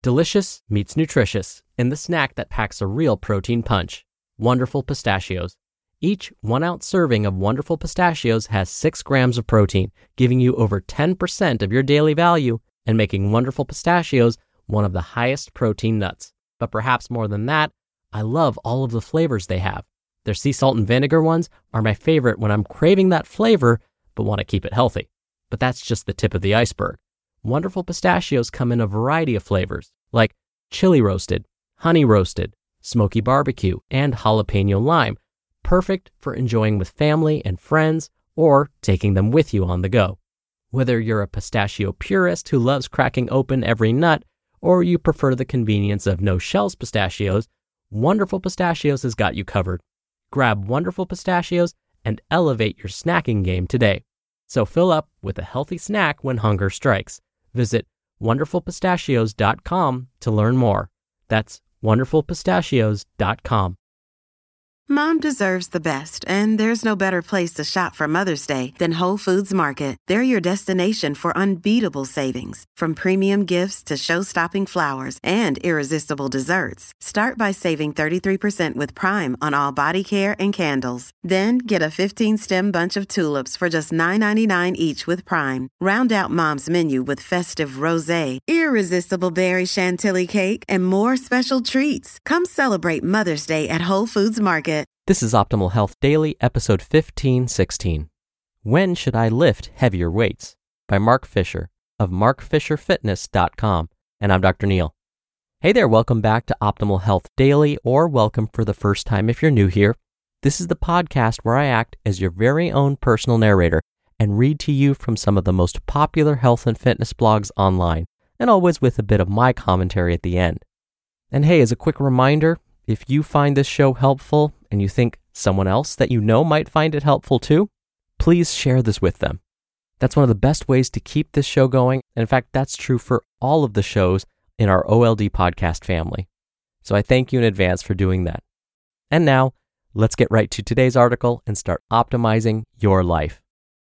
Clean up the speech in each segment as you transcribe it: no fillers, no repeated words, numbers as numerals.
Delicious meets nutritious in the snack that packs a real protein punch. Wonderful Pistachios. Each 1-ounce serving of Wonderful Pistachios has 6 grams of protein, giving you over 10% of your daily value and making Wonderful Pistachios one of the highest protein nuts. But perhaps more than that, I love all of the flavors they have. Their sea salt and vinegar ones are my favorite when I'm craving that flavor but want to keep it healthy. But that's just the tip of the iceberg. Wonderful Pistachios come in a variety of flavors, like chili roasted, honey roasted, smoky barbecue, and jalapeno lime, perfect for enjoying with family and friends or taking them with you on the go. Whether you're a pistachio purist who loves cracking open every nut, or you prefer the convenience of no-shells pistachios, Wonderful Pistachios has got you covered. Grab Wonderful Pistachios and elevate your snacking game today. So fill up with a healthy snack when hunger strikes. Visit wonderfulpistachios.com to learn more. That's wonderfulpistachios.com. Mom deserves the best, and there's no better place to shop for Mother's Day than Whole Foods Market. They're your destination for unbeatable savings, from premium gifts to show-stopping flowers and irresistible desserts. Start by saving 33% with Prime on all body care and candles. Then get a 15-stem bunch of tulips for just $9.99 each with Prime. Round out Mom's menu with festive rosé, irresistible berry chantilly cake, and more special treats. Come celebrate Mother's Day at Whole Foods Market. This is Optimal Health Daily, episode 1516. When Should I Lift Heavier Weights? By Mark Fisher of markfisherfitness.com. And I'm Dr. Neal. Hey there, welcome back to Optimal Health Daily, or welcome for the first time if you're new here. This is the podcast where I act as your very own personal narrator and read to you from some of the most popular health and fitness blogs online, and always with a bit of my commentary at the end. And hey, as a quick reminder, if you find this show helpful and you think someone else that you know might find it helpful too, please share this with them. That's one of the best ways to keep this show going. And in fact, that's true for all of the shows in our OLD podcast family. So I thank you in advance for doing that. And now, let's get right to today's article and start optimizing your life.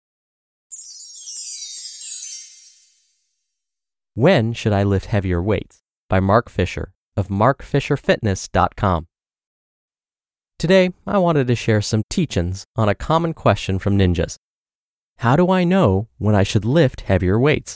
When Should I Lift Heavier Weights? By Mark Fisher of markfisherfitness.com. Today, I wanted to share some teach-ins on a common question from ninjas. How do I know when I should lift heavier weights?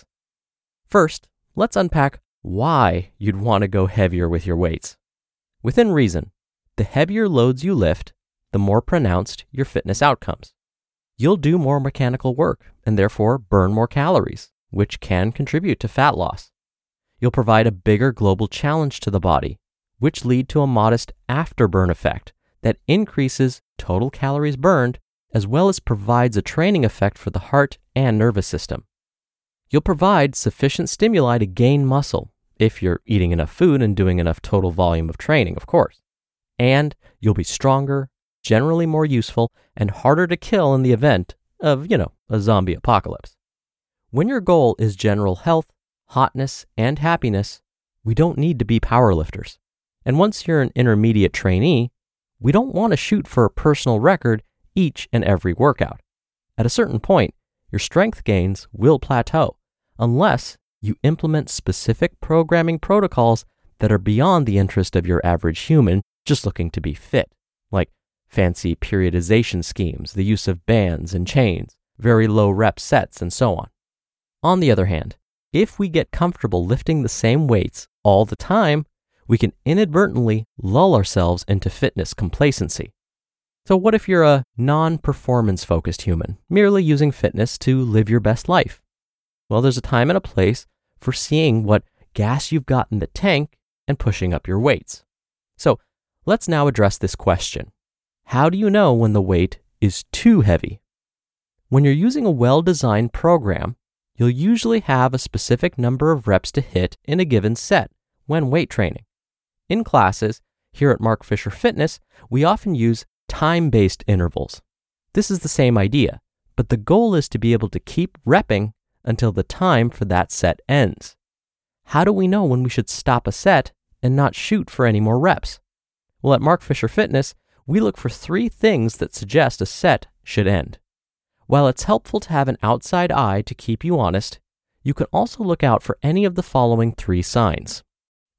First, let's unpack why you'd want to go heavier with your weights. Within reason, the heavier loads you lift, the more pronounced your fitness outcomes. You'll do more mechanical work and therefore burn more calories, which can contribute to fat loss. You'll provide a bigger global challenge to the body, which lead to a modest afterburn effect that increases total calories burned, as well as provides a training effect for the heart and nervous system. You'll provide sufficient stimuli to gain muscle, if you're eating enough food and doing enough total volume of training, of course. And you'll be stronger, generally more useful, and harder to kill in the event of, a zombie apocalypse. When your goal is general health, hotness, and happiness, we don't need to be powerlifters. And once you're an intermediate trainee, we don't want to shoot for a personal record each and every workout. At a certain point, your strength gains will plateau unless you implement specific programming protocols that are beyond the interest of your average human just looking to be fit, like fancy periodization schemes, the use of bands and chains, very low rep sets, and so on. On the other hand, if we get comfortable lifting the same weights all the time, we can inadvertently lull ourselves into fitness complacency. So what if you're a non-performance focused human, merely using fitness to live your best life? Well, there's a time and a place for seeing what gas you've got in the tank and pushing up your weights. So let's now address this question. How do you know when the weight is too heavy? When you're using a well-designed program, you'll usually have a specific number of reps to hit in a given set when weight training. In classes, here at Mark Fisher Fitness, we often use time-based intervals. This is the same idea, but the goal is to be able to keep repping until the time for that set ends. How do we know when we should stop a set and not shoot for any more reps? Well, at Mark Fisher Fitness, we look for 3 things that suggest a set should end. While it's helpful to have an outside eye to keep you honest, you can also look out for any of the following 3 signs.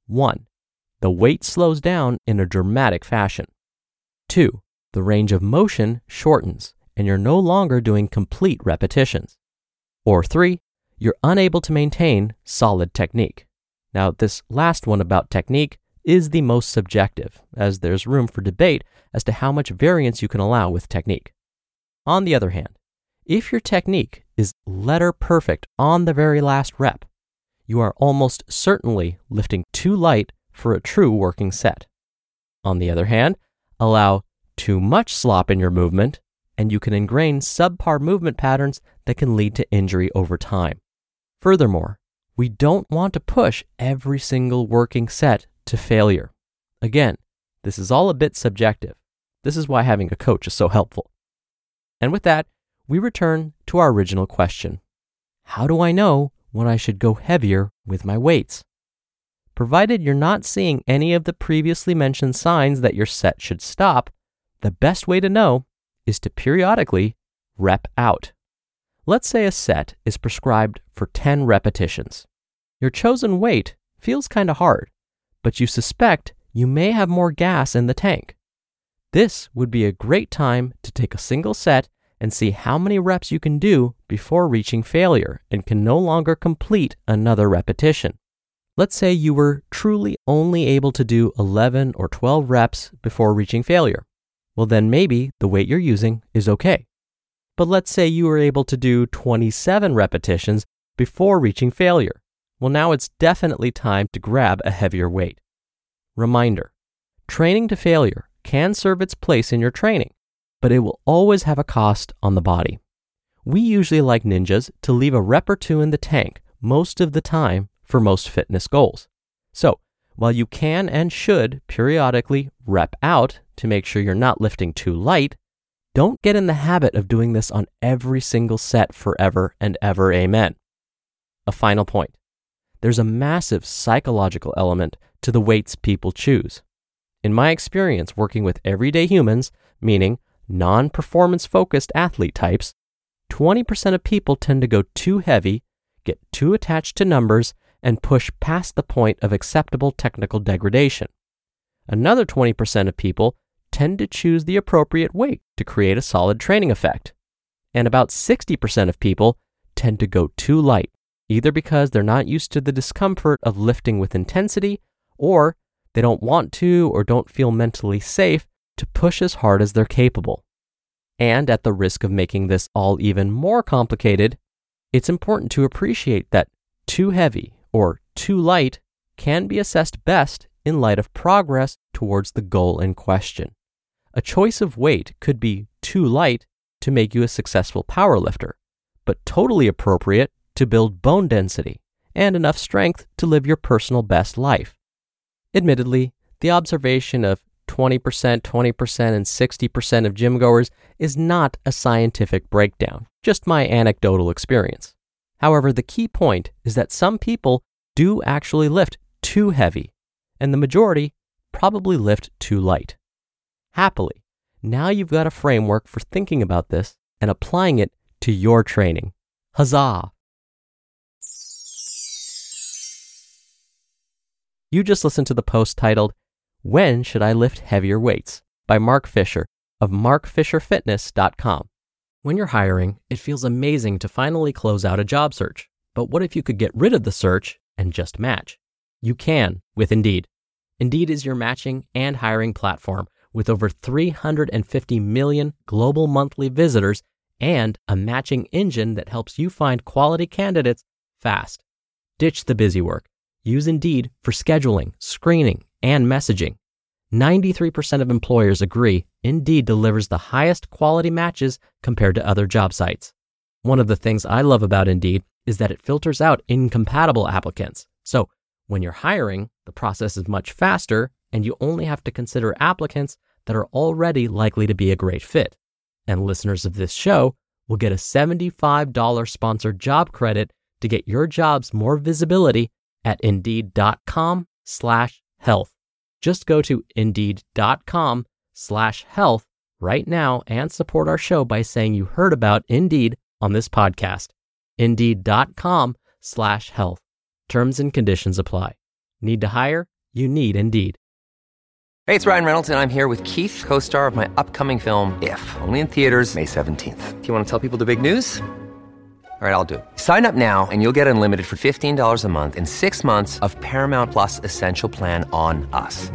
1. The weight slows down in a dramatic fashion. 2. The range of motion shortens and you're no longer doing complete repetitions. Or 3. You're unable to maintain solid technique. Now, this last one about technique is the most subjective, as there's room for debate as to how much variance you can allow with technique. On the other hand, if your technique is letter perfect on the very last rep, you are almost certainly lifting too light for a true working set. On the other hand, allow too much slop in your movement, and you can ingrain subpar movement patterns that can lead to injury over time. Furthermore, we don't want to push every single working set to failure. Again, this is all a bit subjective. This is why having a coach is so helpful. And with that, we return to our original question. How do I know when I should go heavier with my weights? Provided you're not seeing any of the previously mentioned signs that your set should stop, the best way to know is to periodically rep out. Let's say a set is prescribed for 10 repetitions. Your chosen weight feels kind of hard, but you suspect you may have more gas in the tank. This would be a great time to take a single set and see how many reps you can do before reaching failure and can no longer complete another repetition. Let's say you were truly only able to do 11 or 12 reps before reaching failure. Well, then maybe the weight you're using is okay. But let's say you were able to do 27 repetitions before reaching failure. Well, now it's definitely time to grab a heavier weight. Reminder, training to failure can serve its place in your training, but it will always have a cost on the body. We usually like ninjas to leave a rep or two in the tank most of the time for most fitness goals. So, while you can and should periodically rep out to make sure you're not lifting too light, don't get in the habit of doing this on every single set forever and ever, amen. A final point. There's a massive psychological element to the weights people choose. In my experience working with everyday humans, meaning non-performance focused athlete types, 20% of people tend to go too heavy, get too attached to numbers, and push past the point of acceptable technical degradation. Another 20% of people tend to choose the appropriate weight to create a solid training effect. And about 60% of people tend to go too light, either because they're not used to the discomfort of lifting with intensity, or they don't want to or don't feel mentally safe to push as hard as they're capable. And at the risk of making this all even more complicated, it's important to appreciate that too heavy or too light can be assessed best in light of progress towards the goal in question. A choice of weight could be too light to make you a successful powerlifter, but totally appropriate to build bone density and enough strength to live your personal best life. Admittedly, the observation of 20%, 20%, and 60% of gym goers is not a scientific breakdown, just my anecdotal experience. However, the key point is that some people do actually lift too heavy, and the majority probably lift too light. Happily, now you've got a framework for thinking about this and applying it to your training. Huzzah! You just listened to the post titled, "When Should I Lift Heavier Weights?" by Mark Fisher of markfisherfitness.com. When you're hiring, it feels amazing to finally close out a job search. But what if you could get rid of the search and just match? You can with Indeed. Indeed is your matching and hiring platform with over 350 million global monthly visitors and a matching engine that helps you find quality candidates fast. Ditch the busy work. Use Indeed for scheduling, screening, and messaging. 93% of employers agree Indeed delivers the highest quality matches compared to other job sites. One of the things I love about Indeed is that it filters out incompatible applicants. So when you're hiring, the process is much faster and you only have to consider applicants that are already likely to be a great fit. And listeners of this show will get a $75 sponsored job credit to get your jobs more visibility at Indeed.com/health. Just go to Indeed.com/health right now and support our show by saying you heard about Indeed on this podcast. Indeed.com/health. Terms and conditions apply. Need to hire? you need Indeed. Hey, it's Ryan Reynolds, and I'm here with Keith, co-star of my upcoming film, If, only in theaters May 17th. Do you want to tell people the big news? All right, I'll do it. Sign up now and you'll get unlimited for $15 a month and 6 months of Paramount Plus Essential Plan on us.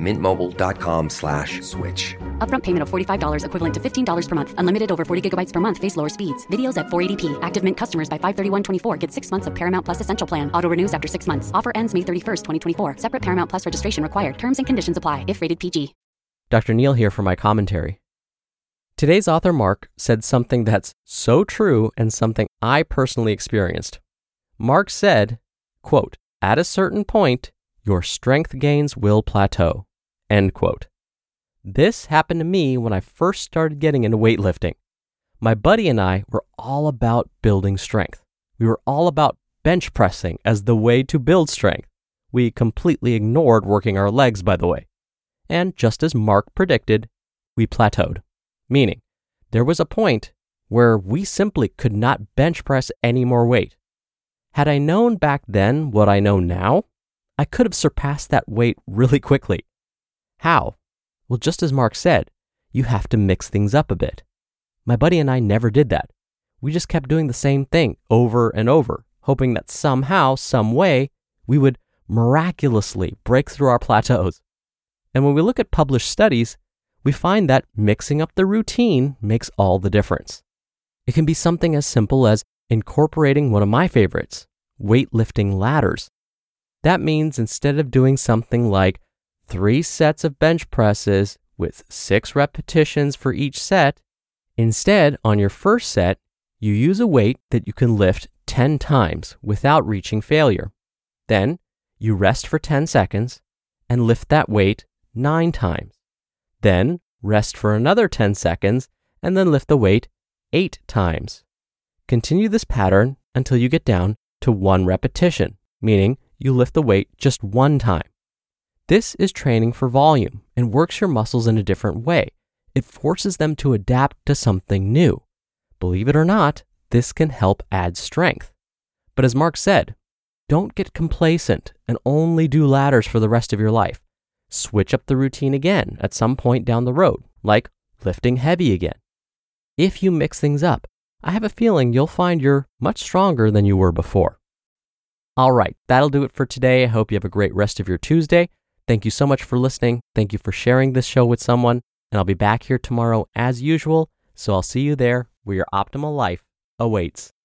MintMobile.com/switch. Upfront payment of $45 equivalent to $15 per month. Unlimited over 40 gigabytes per month. Face lower speeds. Videos at 480p. Active Mint customers by 531.24 get 6 months of Paramount Plus Essential Plan. Auto renews after 6 months. Offer ends May 31st, 2024. Separate Paramount Plus registration required. Terms and conditions apply if rated PG. Dr. Neal here for my commentary. Today's author, Mark, said something that's so true and something I personally experienced. Mark said, quote, "At a certain point, your strength gains will plateau," end quote. This happened to me when I first started getting into weightlifting. My buddy and I were all about building strength. We were all about bench pressing as the way to build strength. We completely ignored working our legs, by the way. And just as Mark predicted, we plateaued. Meaning, there was a point where we simply could not bench press any more weight. Had I known back then what I know now, I could have surpassed that weight really quickly. How? Well, just as Mark said, you have to mix things up a bit. My buddy and I never did that. We just kept doing the same thing over and over, hoping that somehow, some way, we would miraculously break through our plateaus. And when we look at published studies, we find that mixing up the routine makes all the difference. It can be something as simple as incorporating one of my favorites, weightlifting ladders. That means instead of doing something like 3 sets of bench presses with 6 repetitions for each set, instead, on your first set, you use a weight that you can lift 10 times without reaching failure. Then, you rest for 10 seconds and lift that weight 9 times. Then rest for another 10 seconds and then lift the weight 8 times. Continue this pattern until you get down to 1 repetition, meaning you lift the weight just 1 time. This is training for volume and works your muscles in a different way. It forces them to adapt to something new. Believe it or not, this can help add strength. But as Mark said, don't get complacent and only do ladders for the rest of your life. Switch up the routine again at some point down the road, like lifting heavy again. If you mix things up, I have a feeling you'll find you're much stronger than you were before. All right, that'll do it for today. I hope you have a great rest of your Tuesday. Thank you so much for listening. Thank you for sharing this show with someone. And I'll be back here tomorrow as usual. So I'll see you there where your optimal life awaits.